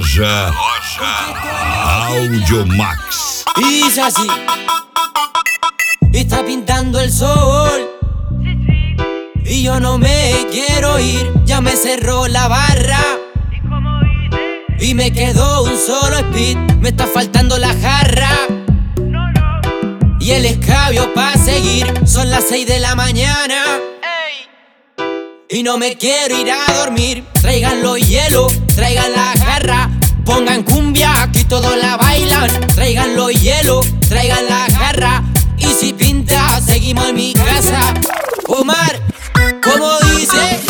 Loja Audiomax. Y dice así: está pintando el sol y yo no me quiero ir. Ya me cerró la barra y me quedó un solo speed. Me está faltando la jarra y el escabio pa' seguir. Son las 6 de la mañana y no me quiero ir a dormir. Traigan los hielos, traigan la jarra, pongan cumbia, aquí todos la bailan. Traigan los hielos, traigan la jarra, y si pinta, seguimos en mi casa. Omar, ¿cómo dice?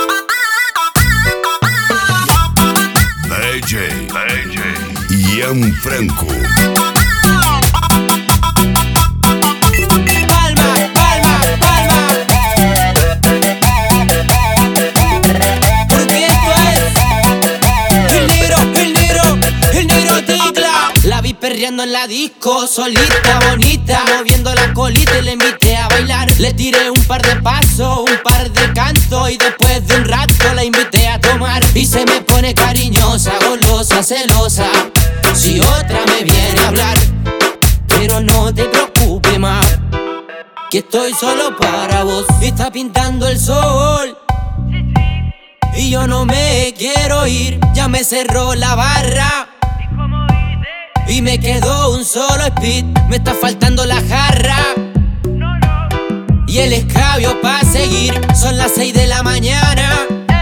DJ Ian Franco. Perreando en la disco, solita, bonita, moviendo la colita y le invité a bailar. Le tiré un par de pasos, un par de cantos y después de un rato la invité a tomar. Y se me pone cariñosa, golosa, celosa, si otra me viene a hablar. Pero no te preocupes más, que estoy solo para vos. Está pintando el sol y yo no me quiero ir. Ya me cerró la barra y me quedó un solo speed. Me está faltando la jarra y el escabio pa' seguir. Son las 6 de la mañana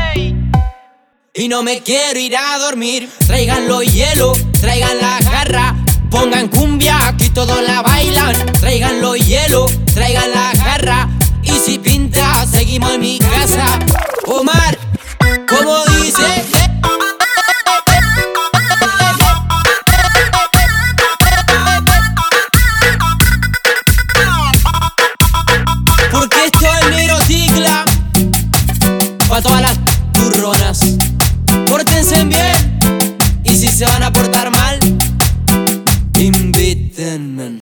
y no me quiero ir a dormir. Traigan los hielos, traigan la jarra, pongan cumbia, aquí todos la bailan. Traigan los hielos, traigan la jarra, y si pinta, seguimos en mi casa. Omar, ¿cómo dice? Porque esto es Negro Ticla, pa' todas las turronas. Pórtense bien, y si se van a portar